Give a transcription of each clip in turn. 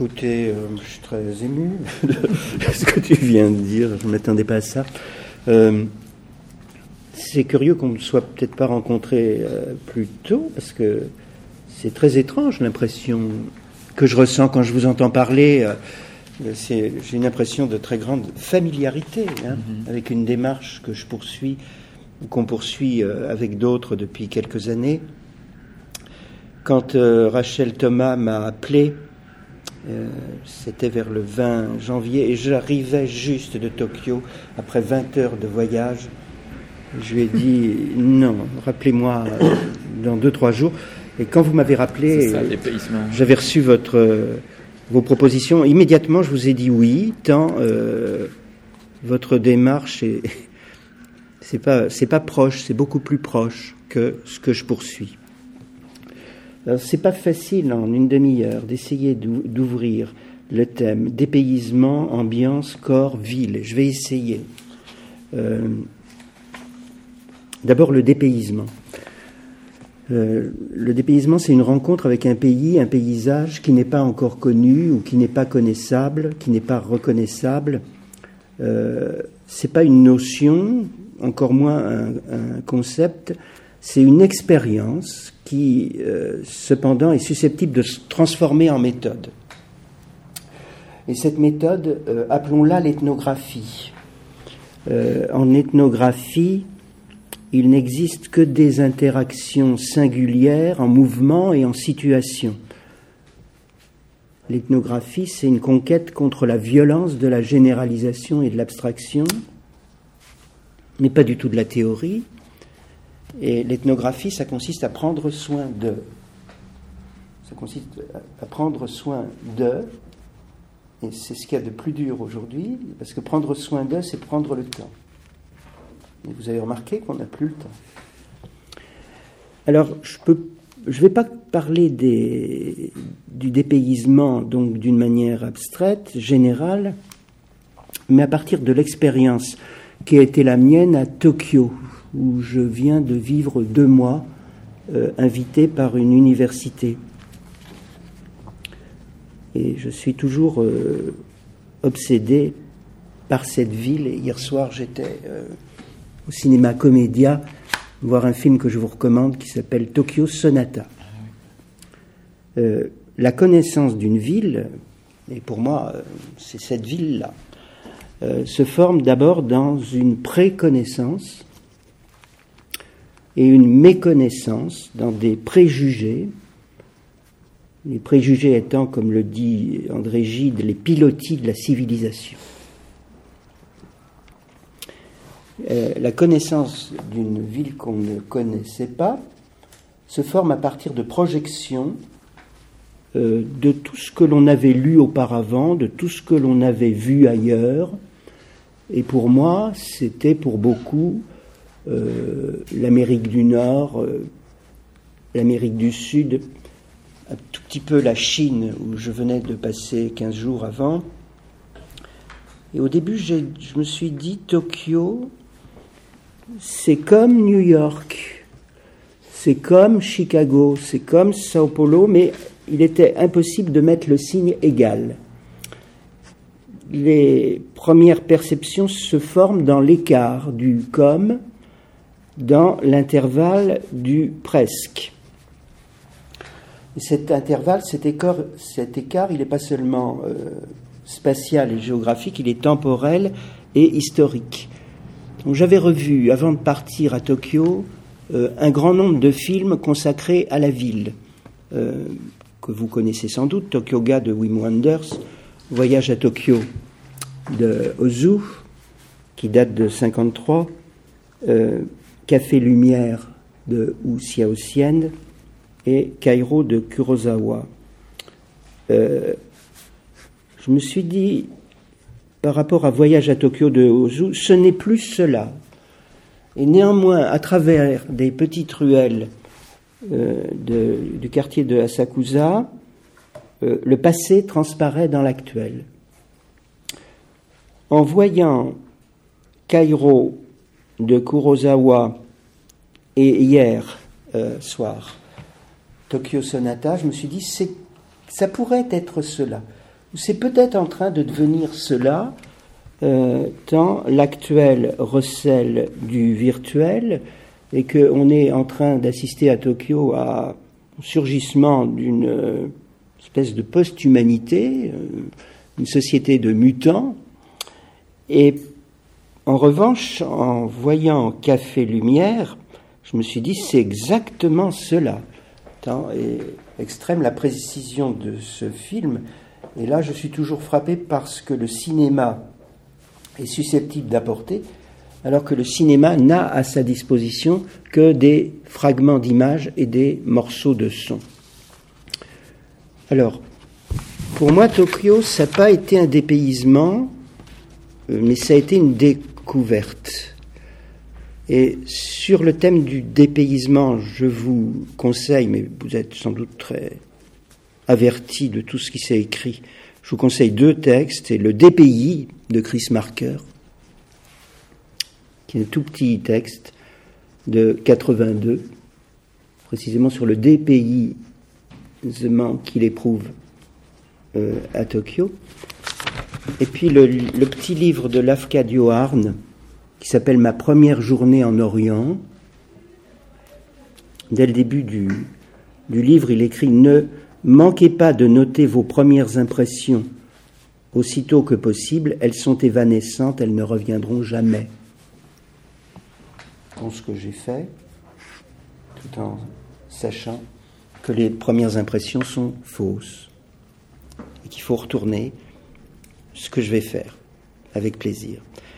écoutez, je suis très ému de ce que tu viens de dire, je ne m'attendais pas à ça. C'est curieux qu'on ne soit peut-être pas rencontrés plus tôt, parce que c'est très étrange l'impression que je ressens quand je vous entends parler. J'ai une impression de très grande familiarité avec une démarche que je poursuis, ou qu'on poursuit avec d'autres depuis quelques années. Quand Rachel Thomas m'a appelé, c'était vers le 20 janvier, et j'arrivais juste de Tokyo, après 20 heures de voyage. Je lui ai dit, non, rappelez-moi dans 2-3 jours. Et quand vous m'avez rappelé, j'avais reçu vos propositions. Immédiatement, je vous ai dit oui, tant votre démarche c'est pas proche, c'est beaucoup plus proche que ce que je poursuis. Alors, c'est pas facile en une demi-heure d'essayer d'ouvrir le thème dépaysement, ambiance, corps, ville. Je vais essayer. D'abord, le dépaysement. Le dépaysement, c'est une rencontre avec un pays, un paysage qui n'est pas encore connu ou qui n'est pas connaissable, qui n'est pas reconnaissable. C'est pas une notion, encore moins un concept. C'est une expérience qui, cependant, est susceptible de se transformer en méthode. Et cette méthode, appelons-la l'ethnographie. En ethnographie, il n'existe que des interactions singulières en mouvement et en situation. L'ethnographie, c'est une conquête contre la violence de la généralisation et de l'abstraction, mais pas du tout de la théorie. Et l'ethnographie, ça consiste à prendre soin de. Ça consiste à prendre soin de, et c'est ce qu'il y a de plus dur aujourd'hui, parce que prendre soin de, c'est prendre le temps. Et vous avez remarqué qu'on n'a plus le temps. Alors, je vais pas parler du dépaysement, donc d'une manière abstraite, générale, mais à partir de l'expérience qui a été la mienne à Tokyo, où je viens de vivre 2 mois, invité par une université. Et je suis toujours obsédé par cette ville. Et hier soir, j'étais au cinéma Comédia voir un film que je vous recommande qui s'appelle Tokyo Sonata. La connaissance d'une ville, et pour moi, c'est cette ville-là, se forme d'abord dans une préconnaissance et une méconnaissance, dans des préjugés, les préjugés étant, comme le dit André Gide, les pilotis de la civilisation. La connaissance d'une ville qu'on ne connaissait pas se forme à partir de projections de tout ce que l'on avait lu auparavant, de tout ce que l'on avait vu ailleurs. Et pour moi, c'était pour beaucoup l'Amérique du Nord, l'Amérique du Sud, un tout petit peu la Chine, où je venais de passer 15 jours avant. Et au début, je me suis dit, Tokyo, c'est comme New York, c'est comme Chicago, c'est comme Sao Paulo, mais il était impossible de mettre le signe égal. Les premières perceptions se forment dans l'écart du comme, dans l'intervalle du presque. Et cet intervalle, cet écart, il n'est pas seulement spatial et géographique, il est temporel et historique. Donc, j'avais revu, avant de partir à Tokyo, un grand nombre de films consacrés à la ville, que vous connaissez sans doute, Tokyo-ga de Wim Wenders, Voyage à Tokyo de Ozu, qui date de 1953, Café Lumière de Wu Xiaoxian et Kairo de Kurosawa. Je me suis dit, par rapport à Voyage à Tokyo de Ozu, ce n'est plus cela. Et néanmoins, à travers des petites ruelles du quartier de Asakusa, le passé transparaît dans l'actuel. En voyant Kairo de Kurosawa et hier soir Tokyo Sonata, je me suis dit, ça pourrait être cela. C'est peut-être en train de devenir cela, tant l'actuel recèle du virtuel et qu'on est en train d'assister à Tokyo à un surgissement d'une espèce de post-humanité, une société de mutants. Et en revanche, en voyant Café Lumière, je me suis dit, c'est exactement cela. Tant est extrême la précision de ce film. Et là, je suis toujours frappé parce que le cinéma est susceptible d'apporter, alors que le cinéma n'a à sa disposition que des fragments d'images et des morceaux de son. Alors, pour moi, Tokyo, ça n'a pas été un dépaysement, mais ça a été une découverte. Et sur le thème du dépaysement, je vous conseille, mais vous êtes sans doute très averti de tout ce qui s'est écrit, je vous conseille 2 textes, et le Dépays de Chris Marker, qui est un tout petit texte de 82, précisément sur le dépaysement qu'il éprouve à Tokyo. Et puis le petit livre de Lafcadio Arne, qui s'appelle « Ma première journée en Orient ». Dès le début du livre, il écrit « Ne manquez pas de noter vos premières impressions aussitôt que possible, elles sont évanescentes, elles ne reviendront jamais. » C'est ce que j'ai fait, tout en sachant que les premières impressions sont fausses et qu'il faut retourner, ce que je vais faire avec plaisir.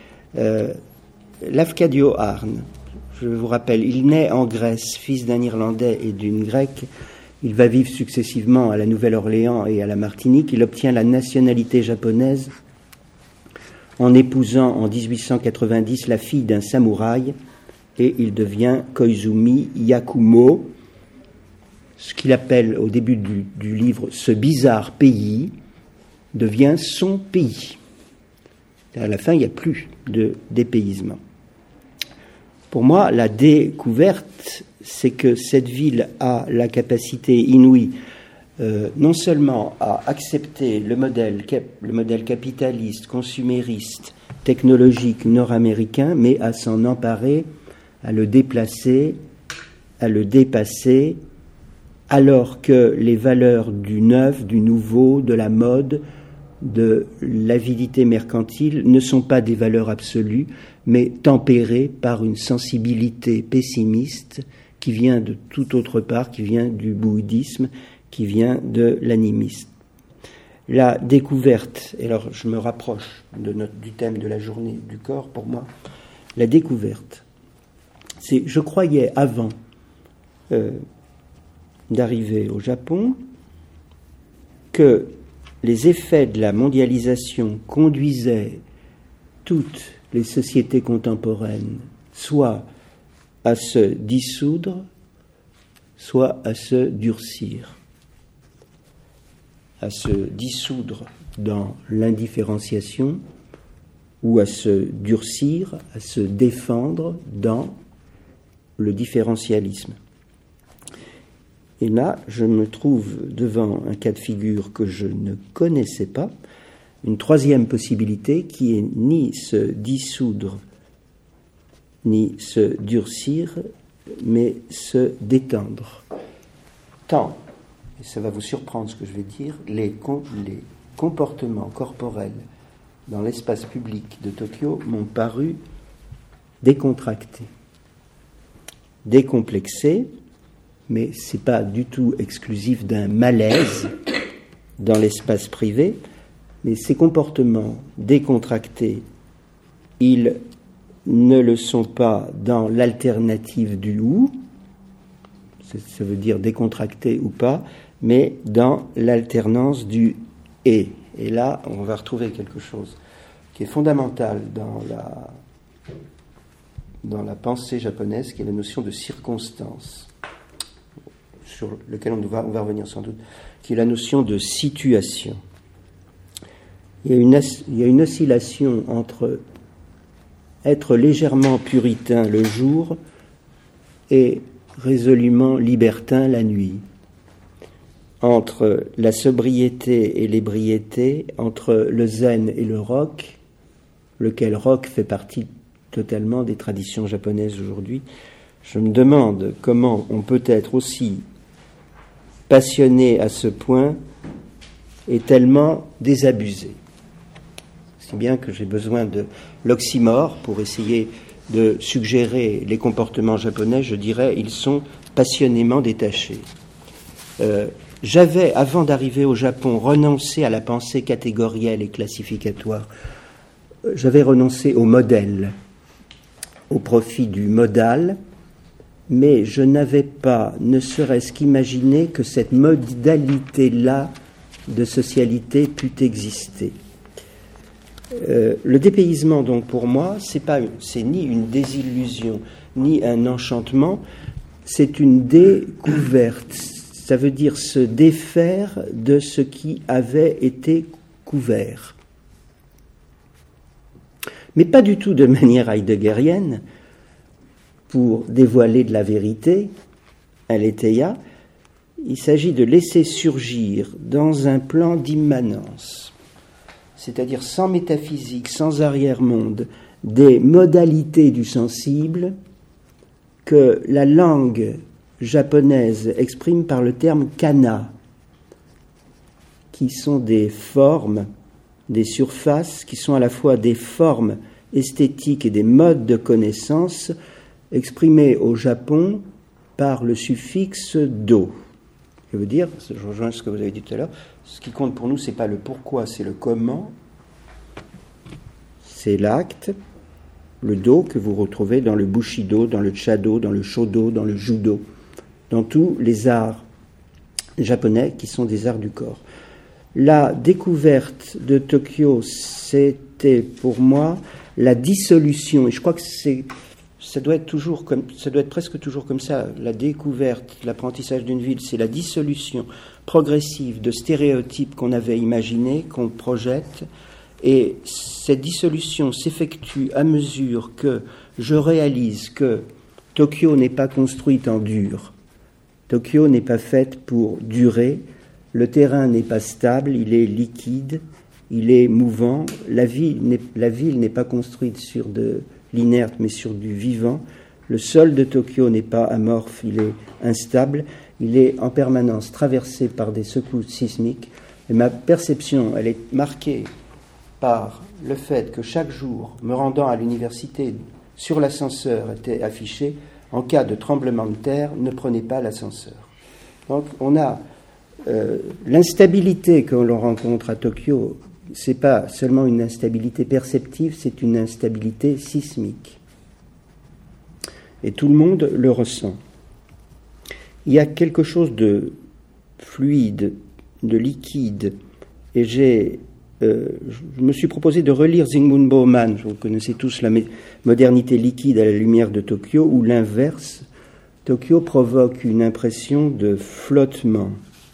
Lafcadio Arne, je vous rappelle, il naît en Grèce, fils d'un Irlandais et d'une Grecque. Il va vivre successivement à la Nouvelle-Orléans et à la Martinique. Il obtient la nationalité japonaise en épousant en 1890 la fille d'un samouraï et il devient Koizumi Yakumo, ce qu'il appelle au début du livre « ce bizarre pays » devient son pays. Et à la fin, il n'y a plus de dépaysement. Pour moi, la découverte, c'est que cette ville a la capacité inouïe non seulement à accepter le modèle capitaliste, consumériste, technologique nord-américain, mais à s'en emparer, à le déplacer, à le dépasser, alors que les valeurs du neuf, du nouveau, de la mode, de l'avidité mercantile ne sont pas des valeurs absolues, mais tempérées par une sensibilité pessimiste qui vient de toute autre part, qui vient du bouddhisme, qui vient de l'animisme. La découverte, et alors je me rapproche du thème de la journée du corps pour moi, la découverte, c'est, je croyais avant d'arriver au Japon que les effets de la mondialisation conduisaient toutes les sociétés contemporaines soit à se dissoudre, soit à se durcir. À se dissoudre dans l'indifférenciation ou à se durcir, à se défendre dans le différentialisme. Et là, je me trouve devant un cas de figure que je ne connaissais pas, une troisième possibilité qui est ni se dissoudre, ni se durcir, mais se détendre. Tant, et ça va vous surprendre ce que je vais dire, les comportements corporels dans l'espace public de Tokyo m'ont paru décontractés, décomplexés, mais ce n'est pas du tout exclusif d'un malaise dans l'espace privé, mais ces comportements décontractés, ils ne le sont pas dans l'alternative du ou, ça veut dire décontracté ou pas, mais dans l'alternance du et. Et là, on va retrouver quelque chose qui est fondamental dans la pensée japonaise, qui est la notion de circonstance, sur lequel on va revenir sans doute, qui est la notion de situation. Il y a une oscillation entre être légèrement puritain le jour et résolument libertin la nuit. entre la sobriété et l'ébriété, entre le zen et le rock, lequel rock fait partie totalement des traditions japonaises aujourd'hui. Je me demande comment on peut être aussi passionné à ce point et tellement désabusé. Si bien que j'ai besoin de l'oxymore pour essayer de suggérer les comportements japonais, je dirais ils sont passionnément détachés. J'avais, avant d'arriver au Japon, renoncé à la pensée catégorielle et classificatoire. J'avais renoncé au modèle, au profit du modal, mais je n'avais pas, ne serait-ce qu'imaginé que cette modalité-là de socialité pût exister. Le dépaysement, donc, pour moi, c'est ni une désillusion, ni un enchantement, c'est une découverte. Ça veut dire se défaire de ce qui avait été couvert. Mais pas du tout de manière heideggerienne, pour dévoiler de la vérité, aletheia. Il s'agit de laisser surgir dans un plan d'immanence, c'est-à-dire sans métaphysique, sans arrière-monde, des modalités du sensible que la langue japonaise exprime par le terme kana, qui sont des formes, des surfaces, qui sont à la fois des formes esthétiques et des modes de connaissance exprimés au Japon par le suffixe do. Je veux dire, je rejoins ce que vous avez dit tout à l'heure, ce qui compte pour nous, ce n'est pas le pourquoi, c'est le comment, c'est l'acte, le do que vous retrouvez dans le bushido, dans le chado, dans le shodo, dans le judo, dans tous les arts japonais qui sont des arts du corps. La découverte de Tokyo, c'était pour moi la dissolution, et je crois que ça doit être presque toujours comme ça, la découverte, l'apprentissage d'une ville, c'est la dissolution progressive de stéréotypes qu'on avait imaginés, qu'on projette, et cette dissolution s'effectue à mesure que je réalise que Tokyo n'est pas construite en dur, Tokyo n'est pas faite pour durer, le terrain n'est pas stable, il est liquide, il est mouvant, la ville n'est pas construite sur de l'inerte mais sur du vivant, le sol de Tokyo n'est pas amorphe, il est instable, il est en permanence traversé par des secousses sismiques, et ma perception, elle est marquée par le fait que chaque jour, me rendant à l'université, sur l'ascenseur était affiché « En cas de tremblement de terre, ne prenez pas l'ascenseur ». Donc on a l'instabilité que l'on rencontre à Tokyo, ce n'est pas seulement une instabilité perceptive, c'est une instabilité sismique. Et tout le monde le ressent. Il y a quelque chose de fluide, de liquide, et je me suis proposé de relire Zygmunt Bauman, vous connaissez tous la modernité liquide à la lumière de Tokyo, où l'inverse, Tokyo provoque une impression de flottement,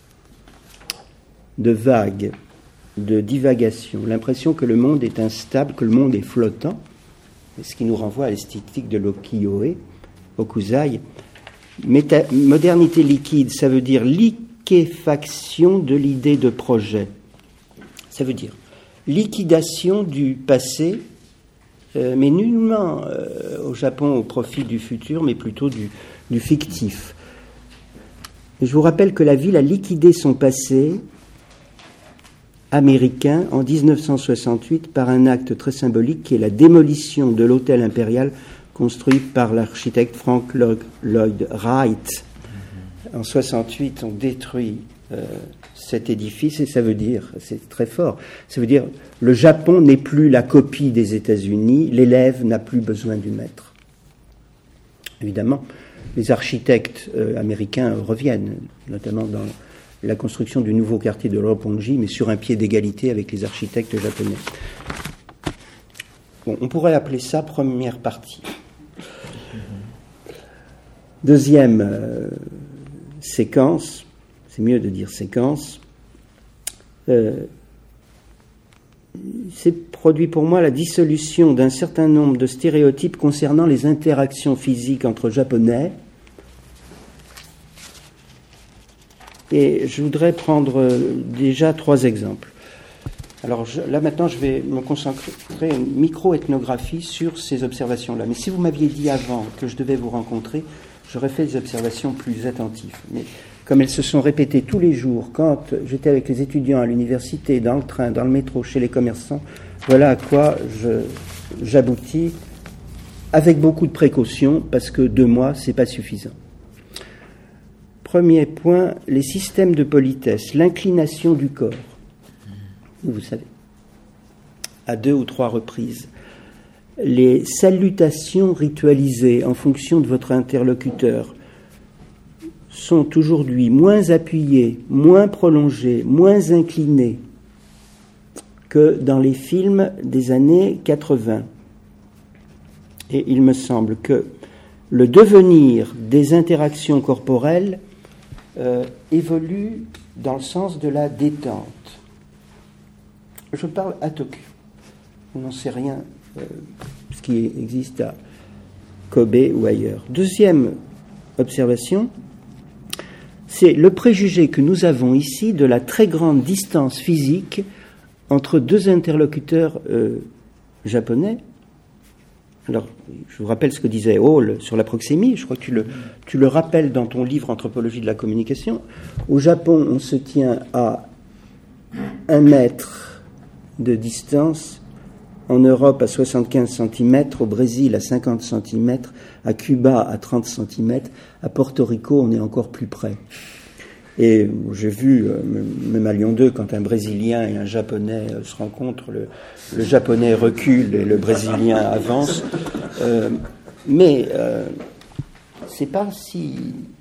de vague, de divagation, l'impression que le monde est instable, que le monde est flottant, ce qui nous renvoie à l'esthétique de l'Okiyo-e, Okuzai. Modernité liquide, ça veut dire liquéfaction de l'idée de projet. Ça veut dire liquidation du passé, mais nullement au Japon au profit du futur, mais plutôt du fictif. Je vous rappelle que la ville a liquidé son passé américain en 1968 par un acte très symbolique qui est la démolition de l'hôtel impérial construit par l'architecte Frank Lloyd Wright. En 68, on détruit cet édifice et ça veut dire, c'est très fort, ça veut dire le Japon n'est plus la copie des États-Unis, l'élève n'a plus besoin du maître. Évidemment, les architectes américains reviennent, notamment dans la construction du nouveau quartier de Roppongi, mais sur un pied d'égalité avec les architectes japonais. Bon, on pourrait appeler ça première partie. Deuxième séquence, c'est mieux de dire séquence, c'est produit pour moi la dissolution d'un certain nombre de stéréotypes concernant les interactions physiques entre Japonais, Et je voudrais prendre déjà 3 exemples. Alors là maintenant, je vais me concentrer une micro-ethnographie sur ces observations-là. Mais si vous m'aviez dit avant que je devais vous rencontrer, j'aurais fait des observations plus attentives. Mais comme elles se sont répétées tous les jours, quand j'étais avec les étudiants à l'université, dans le train, dans le métro, chez les commerçants, voilà à quoi j'aboutis avec beaucoup de précautions, parce que 2 mois, c'est pas suffisant. Premier point, les systèmes de politesse, l'inclination du corps. Vous savez, à 2 ou 3 reprises. Les salutations ritualisées en fonction de votre interlocuteur sont aujourd'hui moins appuyées, moins prolongées, moins inclinées que dans les films des années 80. Et il me semble que le devenir des interactions corporelles évolue dans le sens de la détente. Je parle à Tokyo. On n'en sait rien ce qui existe à Kobe ou ailleurs. Deuxième observation, c'est le préjugé que nous avons ici de la très grande distance physique entre 2 interlocuteurs japonais. Alors, je vous rappelle ce que disait Hall sur la proxémie. Je crois que tu le rappelles dans ton livre Anthropologie de la communication. Au Japon, on se tient à 1 mètre de distance, en Europe à 75 cm, au Brésil à 50 cm, à Cuba à 30 cm, à Porto Rico on est encore plus près. Et j'ai vu, même à Lyon 2, quand un Brésilien et un Japonais se rencontrent, le Japonais recule et le Brésilien avance. Mais c'est pas si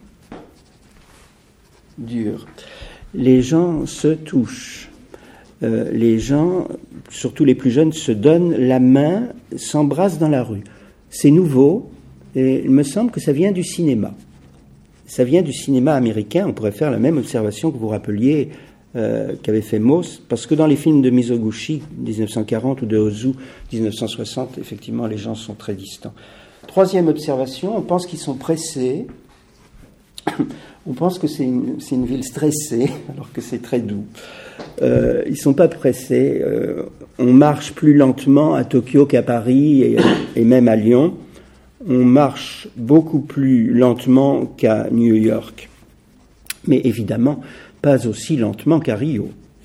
dur. Les gens se touchent. Les gens, surtout les plus jeunes, se donnent la main, s'embrassent dans la rue. C'est nouveau, et il me semble que ça vient du cinéma. Ça vient du cinéma américain. On pourrait faire la même observation que vous rappeliez qu'avait fait Mauss, parce que dans les films de Mizoguchi, 1940, ou de Ozu, 1960, effectivement, les gens sont très distants. Troisième observation, on pense qu'ils sont pressés. On pense que c'est une ville stressée, alors que c'est très doux. Ils ne sont pas pressés. On marche plus lentement à Tokyo qu'à Paris et même à Lyon. On marche beaucoup plus lentement qu'à New York. Mais évidemment, pas aussi lentement qu'à Rio.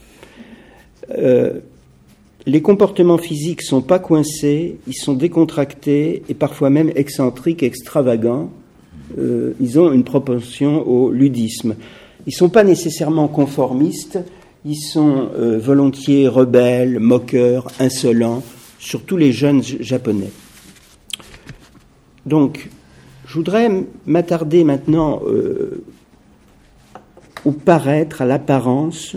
Les comportements physiques ne sont pas coincés, ils sont décontractés et parfois même excentriques, extravagants. Ils ont une propension au ludisme. Ils ne sont pas nécessairement conformistes, ils sont volontiers rebelles, moqueurs, insolents, surtout les jeunes japonais. Donc, je voudrais m'attarder maintenant au paraître, à l'apparence.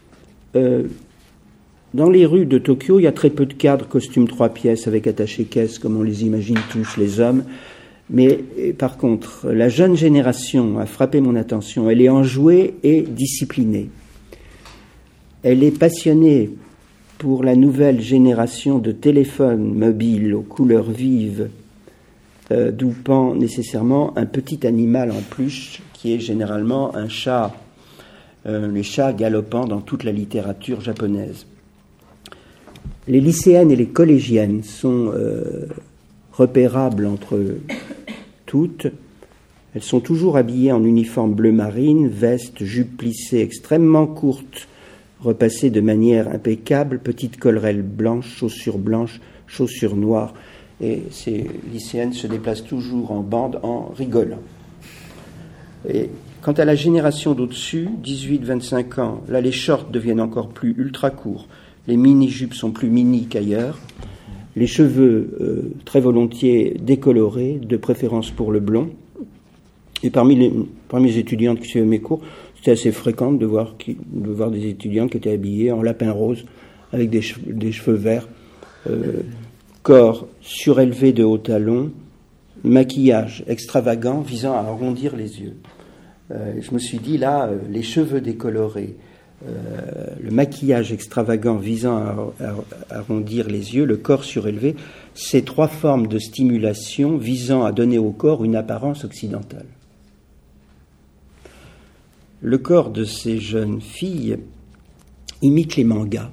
Dans les rues de Tokyo, il y a très peu de cadres costumes 3 pièces avec attaché-caisse, comme on les imagine tous les hommes. Mais par contre, la jeune génération a frappé mon attention. Elle est enjouée et disciplinée. Elle est passionnée pour la nouvelle génération de téléphones mobiles aux couleurs vives, d'où pend nécessairement un petit animal en peluche qui est généralement un chat, les chats galopants dans toute la littérature japonaise. Les lycéennes et les collégiennes sont repérables entre toutes. Elles sont toujours habillées en uniforme bleu marine, veste, jupe plissée extrêmement courte, repassée de manière impeccable, petite collerelle blanche, chaussures noires. Et ces lycéennes se déplacent toujours en bande en rigolant. Et quant à la génération d'au-dessus, 18-25 ans, là les shorts deviennent encore plus ultra courts, les mini-jupes sont plus mini qu'ailleurs, les cheveux très volontiers décolorés, de préférence pour le blond. Et parmi les étudiantes qui suivaient mes cours, c'était assez fréquent de voir des étudiants qui étaient habillés en lapin rose avec des cheveux verts, corps surélevé de haut talon, maquillage extravagant visant à arrondir les yeux. Je me suis dit là, les cheveux décolorés, le maquillage extravagant visant à arrondir les yeux, le corps surélevé, ces 3 formes de stimulation visant à donner au corps une apparence occidentale. le corps de ces jeunes filles imite les mangas.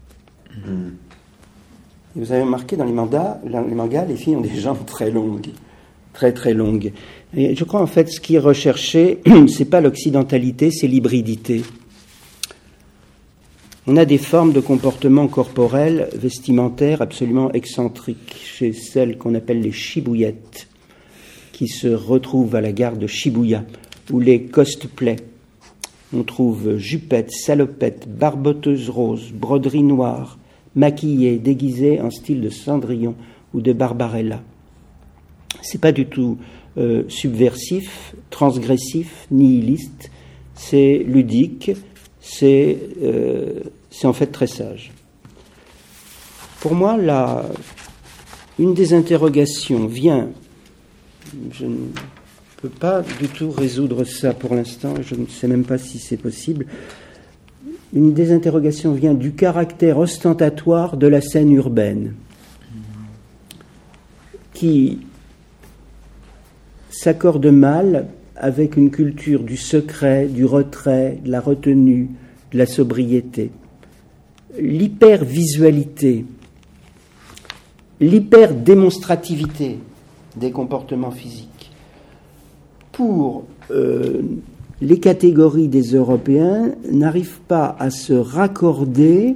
Et vous avez remarqué, dans les mangas, les filles ont des jambes très longues, très très longues. Et je crois en fait ce qui est recherché, c'est pas l'occidentalité, c'est l'hybridité. On a des formes de comportement corporel, vestimentaire absolument excentriques chez celles qu'on appelle les chibouillettes, qui se retrouvent à la gare de Shibuya, ou les cosplays. On trouve jupettes, salopettes, barboteuses roses, broderies noires, maquillées, déguisées en style de Cendrillon ou de Barbarella. C'est pas du tout subversif, transgressif, nihiliste, c'est ludique, c'est en fait très sage. Pour moi, une des interrogations vient, je ne peux pas du tout résoudre ça pour l'instant, je ne sais même pas si c'est possible. Une des interrogations vient du caractère ostentatoire de la scène urbaine, qui s'accorde mal avec une culture du secret, du retrait, de la retenue, de la sobriété. L'hypervisualité, l'hyperdémonstrativité des comportements physiques. Pour les catégories des Européens n'arrivent pas à se raccorder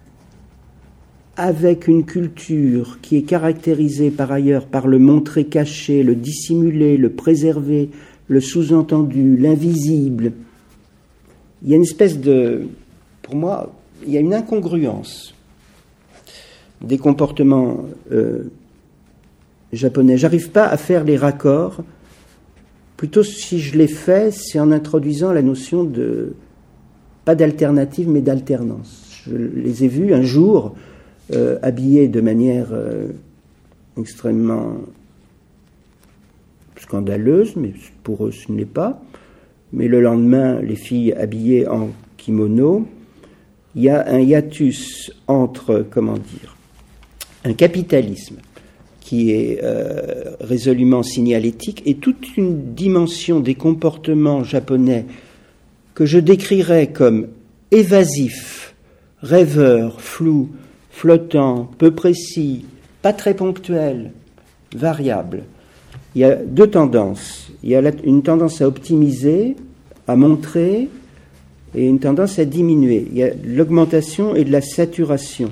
avec une culture qui est caractérisée par ailleurs par le montrer caché, le dissimuler, le préserver, le sous-entendu, l'invisible. Il y a une espèce de... Pour moi, il y a une incongruence des comportements japonais. J'arrive pas à faire les raccords. Plutôt, si je les fais, c'est en introduisant la notion de... pas d'alternative, mais d'alternance. Je les ai vus un jour... habillés de manière extrêmement scandaleuse, mais pour eux ce n'est pas. Mais le lendemain, les filles habillées en kimono, il y a un hiatus entre, un capitalisme qui est résolument signalétique et toute une dimension des comportements japonais que je décrirais comme évasifs, rêveurs, flous, flottant, peu précis, pas très ponctuel, variable. Il y a deux tendances. Il y a une tendance à optimiser, à montrer, et une tendance à diminuer. Il y a de l'augmentation et de la saturation.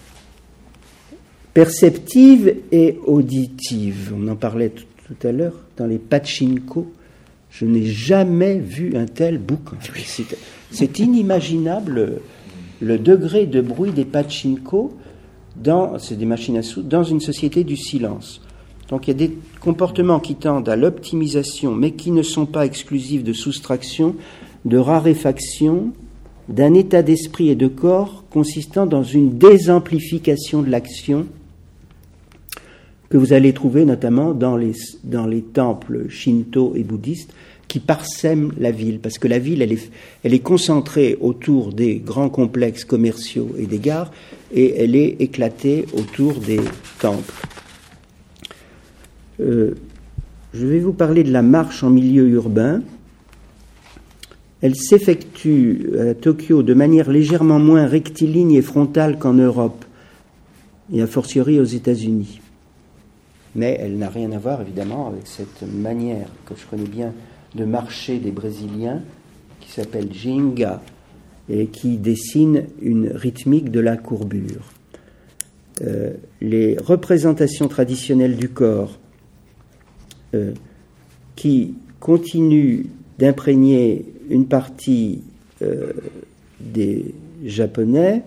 Perceptive et auditive. On en parlait tout à l'heure dans les pachinko. Je n'ai jamais vu un tel boucan. C'est inimaginable. Le degré de bruit des pachinko, c'est des machines à sous, dans une société du silence. Donc il y a des comportements qui tendent à l'optimisation, mais qui ne sont pas exclusifs de soustraction, de raréfaction, d'un état d'esprit et de corps consistant dans une désamplification de l'action que vous allez trouver notamment dans les temples shinto et bouddhistes, qui parsèment la ville, parce que la ville, elle est concentrée autour des grands complexes commerciaux et des gares, et elle est éclatée autour des temples. Je vais vous parler de la marche en milieu urbain. Elle s'effectue à Tokyo de manière légèrement moins rectiligne et frontale qu'en Europe, et a fortiori aux États-Unis. Mais elle n'a rien à voir, évidemment, avec cette manière que je connais bien de marcher des Brésiliens, qui s'appelle Ginga, et qui dessine une rythmique de la courbure. Les représentations traditionnelles du corps qui continuent d'imprégner une partie des Japonais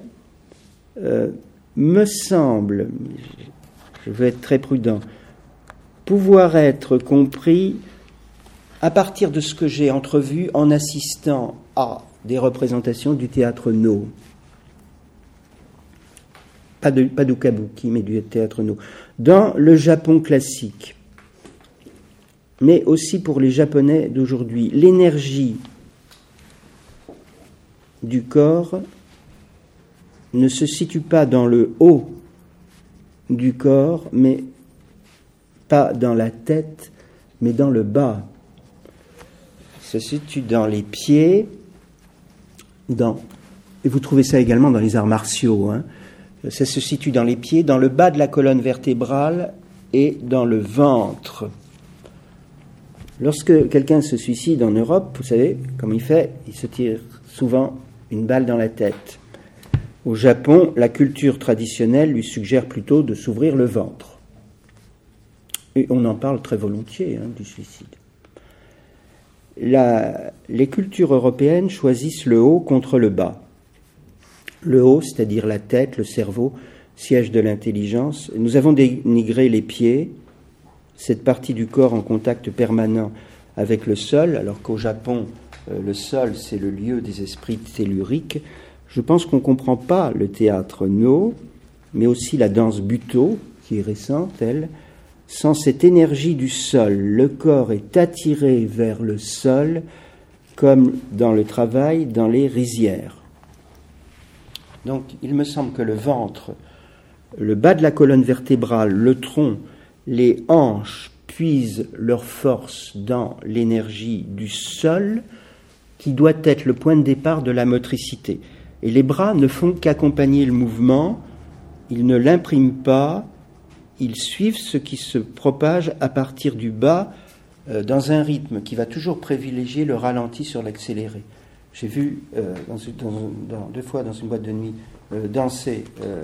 me semble, je veux être très prudent, pouvoir être compris à partir de ce que j'ai entrevu en assistant à des représentations du théâtre No. Pas d'ukabuki, mais du théâtre No. Dans le Japon classique, mais aussi pour les Japonais d'aujourd'hui, l'énergie du corps ne se situe pas dans le haut du corps, mais pas dans la tête, mais dans le bas. se situe dans les pieds, et vous trouvez ça également dans les arts martiaux, hein. Ça se situe dans les pieds, dans le bas de la colonne vertébrale et dans le ventre. Lorsque quelqu'un se suicide en Europe, vous savez comment il fait? Il se tire souvent une balle dans la tête. Au Japon, la culture traditionnelle lui suggère plutôt de s'ouvrir le ventre. Et on en parle très volontiers, hein, du suicide. Les cultures européennes choisissent le haut contre le bas. Le haut, c'est-à-dire la tête, le cerveau, siège de l'intelligence. Nous avons dénigré les pieds, cette partie du corps en contact permanent avec le sol, alors qu'au Japon, le sol, c'est le lieu des esprits telluriques. Je pense qu'on ne comprend pas le théâtre No, mais aussi la danse Buto, qui est récente, elle. Sans cette énergie du sol, le corps est attiré vers le sol, comme dans le travail, dans les rizières. Donc, il me semble que le ventre, le bas de la colonne vertébrale, le tronc, les hanches puisent leur force dans l'énergie du sol, qui doit être le point de départ de la motricité. Et les bras ne font qu'accompagner le mouvement, ils ne l'impriment pas, ils suivent ce qui se propage à partir du bas, dans un rythme qui va toujours privilégier le ralenti sur l'accéléré. J'ai vu deux fois dans une boîte de nuit danser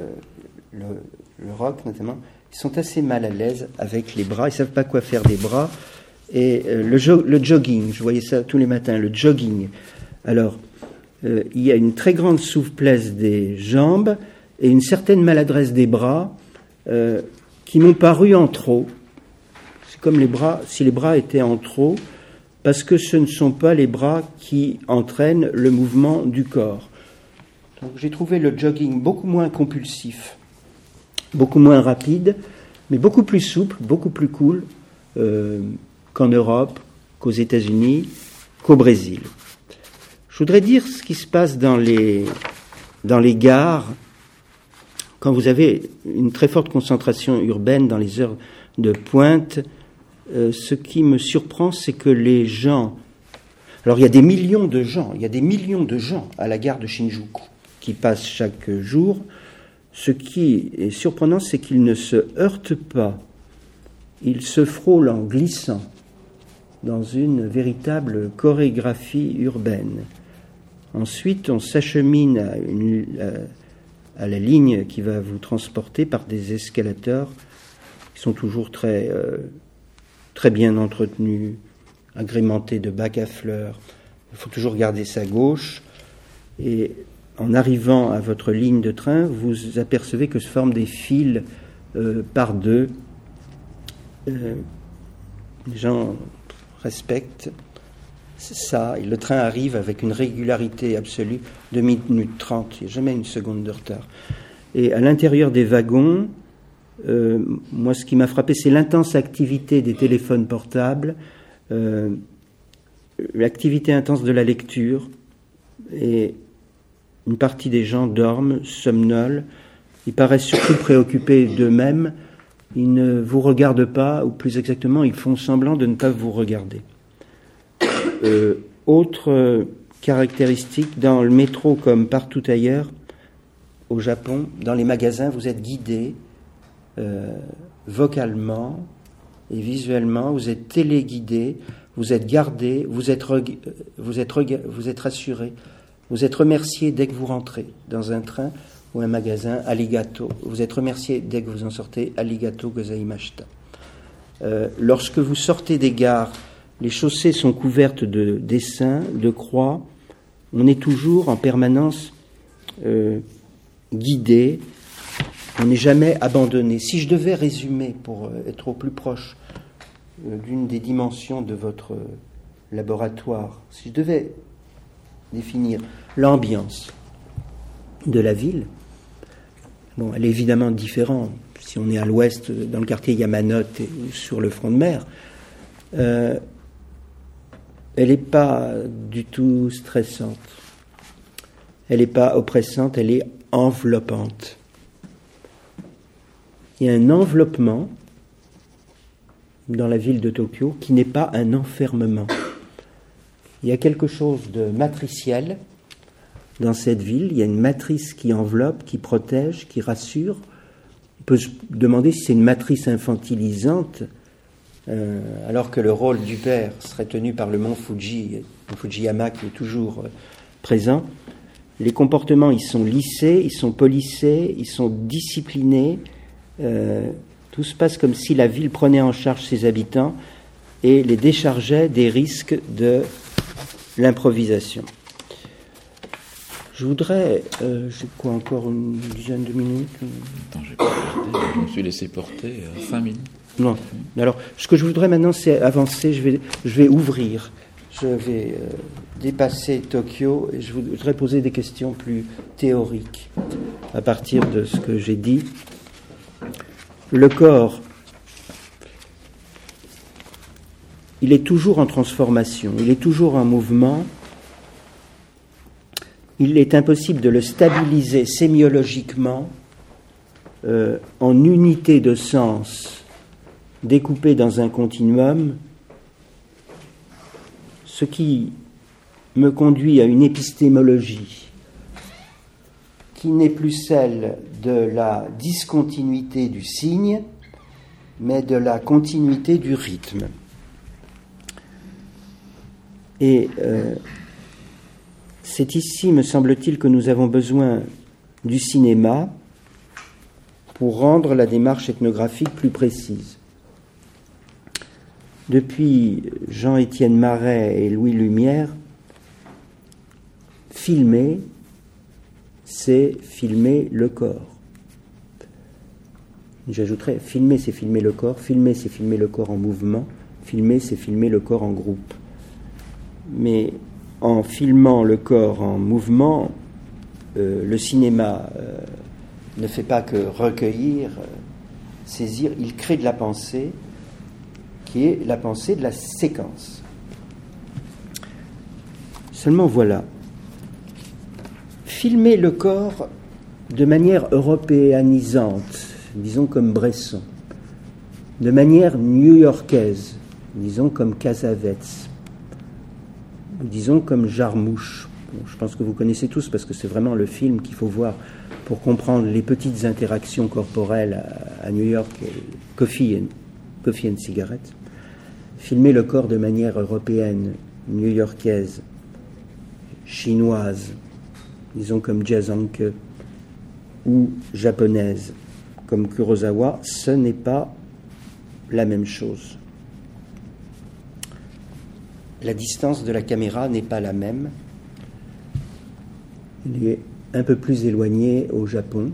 le rock notamment. Ils sont assez mal à l'aise avec les bras, ils ne savent pas quoi faire des bras. Et le jogging, je voyais ça tous les matins, le jogging. Alors, il y a une très grande souplesse des jambes et une certaine maladresse des bras qui m'ont paru en trop. C'est comme les bras, si les bras étaient en trop, parce que ce ne sont pas les bras qui entraînent le mouvement du corps. Donc j'ai trouvé le jogging beaucoup moins compulsif, beaucoup moins rapide, mais beaucoup plus souple, beaucoup plus cool qu'en Europe, qu'aux États-Unis, qu'au Brésil. Je voudrais dire ce qui se passe dans les gares, quand vous avez une très forte concentration urbaine dans les heures de pointe. Ce qui me surprend, c'est que les gens... Alors, il y a des millions de gens à la gare de Shinjuku qui passent chaque jour. Ce qui est surprenant, c'est qu'ils ne se heurtent pas. Ils se frôlent en glissant dans une véritable chorégraphie urbaine. Ensuite, on s'achemine à la ligne qui va vous transporter par des escalators qui sont toujours très bien entretenus, agrémentés de bacs à fleurs. Il faut toujours garder sa gauche. Et en arrivant à votre ligne de train, vous apercevez que se forment des files par deux. Les gens respectent ça. Et le train arrive avec une régularité absolue, 2 minutes 30. Il n'y a jamais une seconde de retard. Et à l'intérieur des wagons, moi, ce qui m'a frappé, c'est l'intense activité des téléphones portables, l'activité intense de la lecture, et une partie des gens dorment, somnolent, ils paraissent surtout préoccupés d'eux-mêmes, ils ne vous regardent pas, ou plus exactement, ils font semblant de ne pas vous regarder. Autre caractéristique, dans le métro comme partout ailleurs, au Japon, dans les magasins, vous êtes guidés vocalement et visuellement, vous êtes téléguidés, vous êtes gardés, vous êtes rassurés, vous êtes remerciés dès que vous rentrez dans un train ou un magasin, arigato. Vous êtes remerciés dès que vous en sortez, arigato gozaimashita. Lorsque vous sortez des gares, les chaussées sont couvertes de dessins, de croix. On est toujours en permanence guidé. On n'est jamais abandonné. Si je devais résumer, pour être au plus proche d'une des dimensions de votre laboratoire, si je devais définir l'ambiance de la ville, bon, elle est évidemment différente si on est à l'ouest, dans le quartier Yamanote ou sur le front de mer. Elle n'est pas du tout stressante. Elle n'est pas oppressante, elle est enveloppante. Il y a un enveloppement dans la ville de Tokyo qui n'est pas un enfermement. Il y a quelque chose de matriciel dans cette ville. Il y a une matrice qui enveloppe, qui protège, qui rassure. On peut se demander si c'est une matrice infantilisante, alors que le rôle du père serait tenu par le mont Fuji, le Fujiyama qui est toujours présent. Les comportements, ils sont lissés, ils sont polissés, ils sont disciplinés. Tout se passe comme si la ville prenait en charge ses habitants et les déchargeait des risques de l'improvisation. Je voudrais... j'ai quoi, encore une dizaine de minutes? Attends, j'ai pas regardé, je me suis laissé porter 5 minutes. Non. Alors, ce que je voudrais maintenant, c'est avancer. Je vais ouvrir. Je vais dépasser Tokyo et je voudrais poser des questions plus théoriques à partir de ce que j'ai dit. Le corps, il est toujours en transformation, il est toujours en mouvement. Il est impossible de le stabiliser sémiologiquement en unité de sens découpée dans un continuum, ce qui me conduit à une épistémologie qui n'est plus celle de la discontinuité du signe, mais de la continuité du rythme. Et c'est ici, me semble-t-il, que nous avons besoin du cinéma pour rendre la démarche ethnographique plus précise. Depuis Jean-Étienne Marais et Louis Lumière, filmer, c'est filmer le corps. J'ajouterais, filmer, c'est filmer le corps. Filmer, c'est filmer le corps en mouvement. Filmer, c'est filmer le corps en groupe. Mais en filmant le corps en mouvement, le cinéma ne fait pas que recueillir, saisir, il crée de la pensée, qui est la pensée de la séquence. Seulement voilà, filmer le corps de manière européanisante, disons comme Bresson, de manière new-yorkaise, disons comme Cassavetes, disons comme Jarmouche. Bon, je pense que vous connaissez tous parce que c'est vraiment le film qu'il faut voir pour comprendre les petites interactions corporelles à New York, Coffee and Cigarettes. Filmer le corps de manière européenne, new-yorkaise, chinoise, disons comme Jazz Anke, ou japonaise, comme Kurosawa, ce n'est pas la même chose. La distance de la caméra n'est pas la même. Il est un peu plus éloigné au Japon.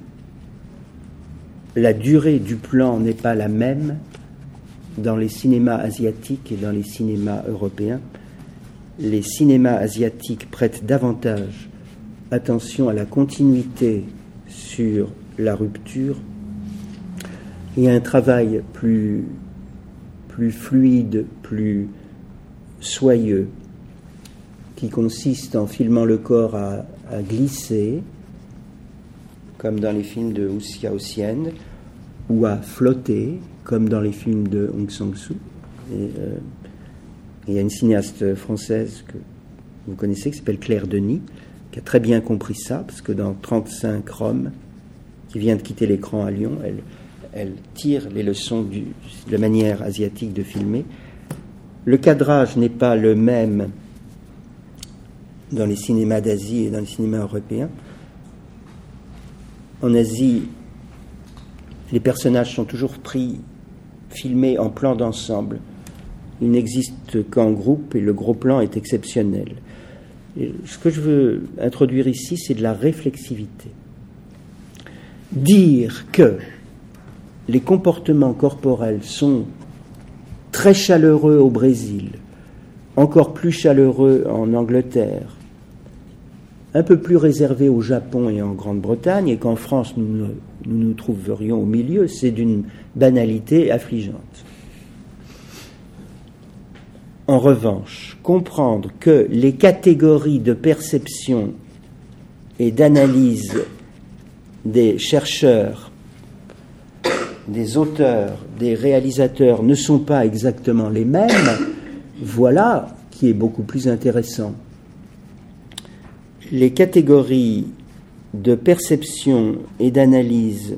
La durée du plan n'est pas la même dans les cinémas asiatiques et dans les cinémas européens. Les cinémas asiatiques prêtent davantage attention à la continuité sur la rupture. Il y a un travail plus fluide, plus soyeux, qui consiste en filmant le corps à glisser, comme dans les films de Wu Xiaoxian, ou à flotter, comme dans les films de Hong Sang-soo. Et il y a une cinéaste française que vous connaissez, qui s'appelle Claire Denis, qui a très bien compris ça, parce que dans 35 Roms, qui vient de quitter l'écran à Lyon, elle tire les leçons de la manière asiatique de filmer. Le cadrage n'est pas le même dans les cinémas d'Asie et dans les cinémas européens. En Asie, les personnages sont toujours filmés en plan d'ensemble. Ils n'existent qu'en groupe et le gros plan est exceptionnel. Et ce que je veux introduire ici, c'est de la réflexivité. Dire que les comportements corporels sont très chaleureux au Brésil, encore plus chaleureux en Angleterre, un peu plus réservés au Japon et en Grande-Bretagne, et qu'en France nous nous trouverions au milieu, c'est d'une banalité affligeante. En revanche, comprendre que les catégories de perception et d'analyse des chercheurs, des auteurs, des réalisateurs ne sont pas exactement les mêmes, voilà qui est beaucoup plus intéressant. Les catégories de perception et d'analyse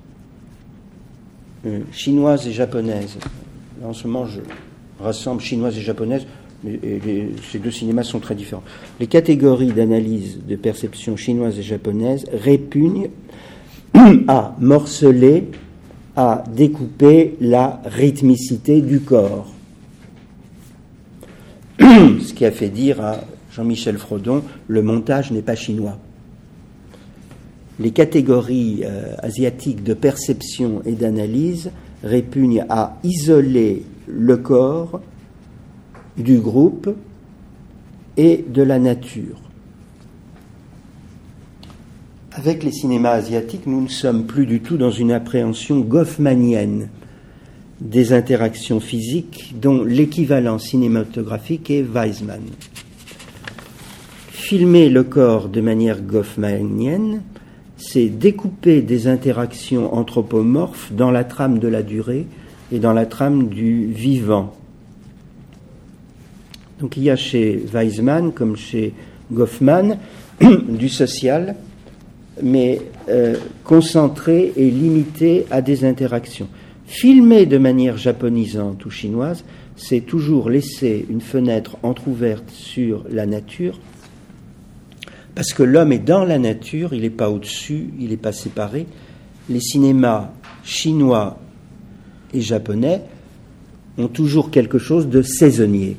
chinoises et japonaises, en ce moment je rassemble chinoises et japonaises, ces deux cinémas sont très différents. Les catégories d'analyse de perception chinoise et japonaise répugnent à morceler, à découper la rythmicité du corps. Ce qui a fait dire à Jean-Michel Frodon, le montage n'est pas chinois. Les catégories asiatiques de perception et d'analyse répugnent à isoler le corps du groupe et de la nature. Avec les cinémas asiatiques, nous ne sommes plus du tout dans une appréhension goffmanienne des interactions physiques dont l'équivalent cinématographique est Weizmann. Filmer le corps de manière goffmanienne, c'est découper des interactions anthropomorphes dans la trame de la durée et dans la trame du vivant. Donc il y a chez Weizmann, comme chez Goffman, du social, mais concentré et limité à des interactions. Filmer de manière japonisante ou chinoise, c'est toujours laisser une fenêtre entrouverte sur la nature, parce que l'homme est dans la nature, il n'est pas au-dessus, il n'est pas séparé. Les cinémas chinois et japonais ont toujours quelque chose de saisonnier.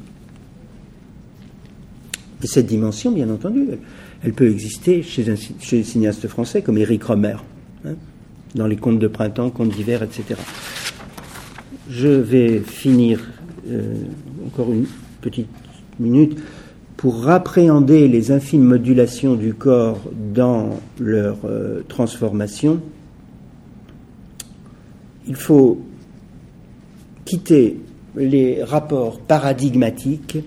Et cette dimension, bien entendu, elle peut exister chez les cinéastes français comme Éric Rohmer, dans les contes de printemps, contes d'hiver, etc. Je vais finir encore une petite minute pour appréhender les infimes modulations du corps dans leur transformation. Il faut quitter les rapports paradigmatiques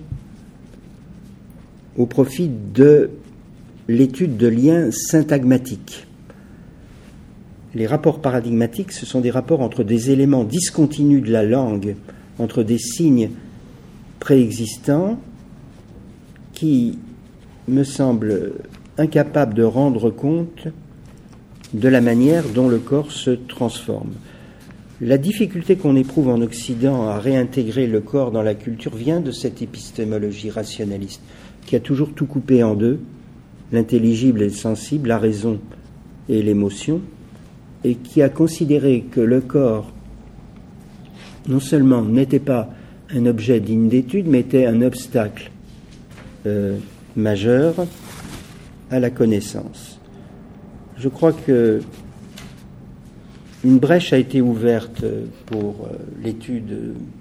au profit de l'étude de liens syntagmatiques. Les rapports paradigmatiques, ce sont des rapports entre des éléments discontinus de la langue, entre des signes préexistants qui me semblent incapables de rendre compte de la manière dont le corps se transforme. La difficulté qu'on éprouve en Occident à réintégrer le corps dans la culture vient de cette épistémologie rationaliste qui a toujours tout coupé en deux, l'intelligible et le sensible, la raison et l'émotion, et qui a considéré que le corps non seulement n'était pas un objet digne d'étude, mais était un obstacle majeur à la connaissance. Je crois que une brèche a été ouverte pour l'étude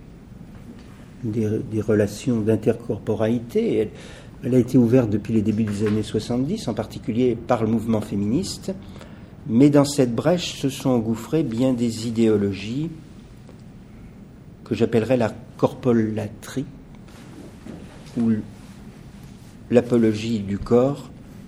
des relations d'intercorporalité. Elle a été ouverte depuis les débuts des années 70, en particulier par le mouvement féministe. Mais dans cette brèche se sont engouffrées bien des idéologies que j'appellerais la corpolatrie, ou l'apologie du corps.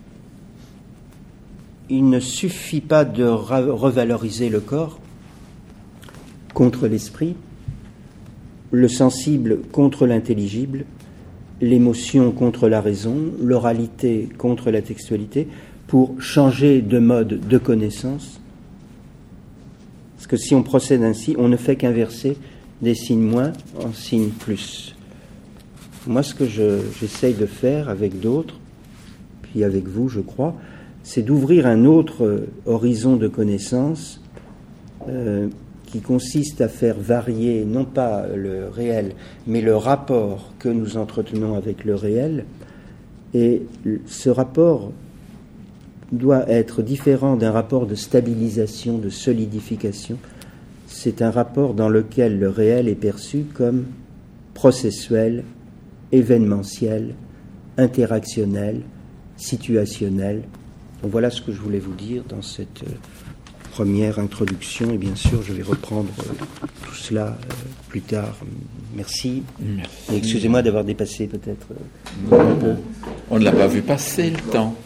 Il ne suffit pas de revaloriser le corps contre l'esprit, le sensible contre l'intelligible, l'émotion contre la raison, l'oralité contre la textualité, pour changer de mode de connaissance. Parce que si on procède ainsi, on ne fait qu'inverser des signes moins en signes plus. Moi, ce que j'essaye de faire avec d'autres, puis avec vous, je crois, c'est d'ouvrir un autre horizon de connaissance qui consiste à faire varier non pas le réel, mais le rapport que nous entretenons avec le réel. Et ce rapport doit être différent d'un rapport de stabilisation, de solidification. C'est un rapport dans lequel le réel est perçu comme processuel, événementiel, interactionnel, situationnel. Donc voilà ce que je voulais vous dire dans cette première introduction, et bien sûr je vais reprendre tout cela plus tard. Merci. Et excusez-moi d'avoir dépassé peut-être un peu. On ne l'a pas vu passer le temps.